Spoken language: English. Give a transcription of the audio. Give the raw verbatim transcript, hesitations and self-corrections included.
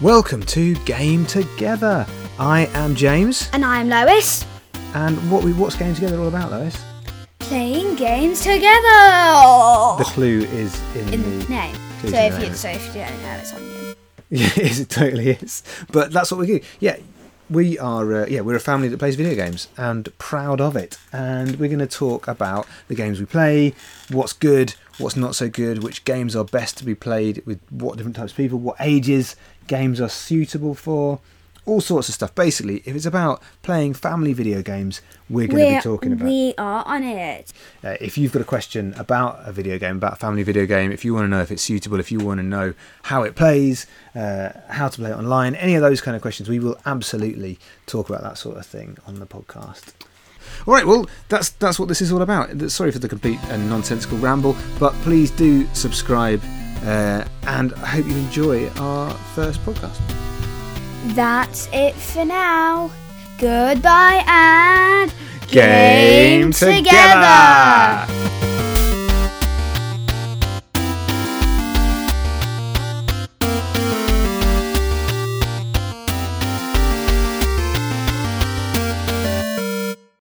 Welcome to Game Together. I am James. And I am Lois. And what we what's Game Together all about, Lois? Playing games together. The clue is in, in the the name. So the if name. you so if you don't know, it's on you. Yeah, it is, it totally is. But that's what we do. Yeah, we are. Uh, yeah, we're a family that plays video games and proud of it. And we're going to talk about the games we play, what's good, what's not so good, which games are best to be played with what different types of people, what ages games are suitable for, all sorts of stuff. Basically, if it's about playing family video games, we're going to be talking about. We are on it. Uh, if you've got a question about a video game, about a family video game, if you want to know if it's suitable, if you want to know how it plays, uh, how to play it online, any of those kind of questions, we will absolutely talk about that sort of thing on the podcast. All right, well, that's that's what this is all about. Sorry for the complete and nonsensical ramble, but please do subscribe, uh, and I hope you enjoy our first podcast. That's it for now. Goodbye and Game together.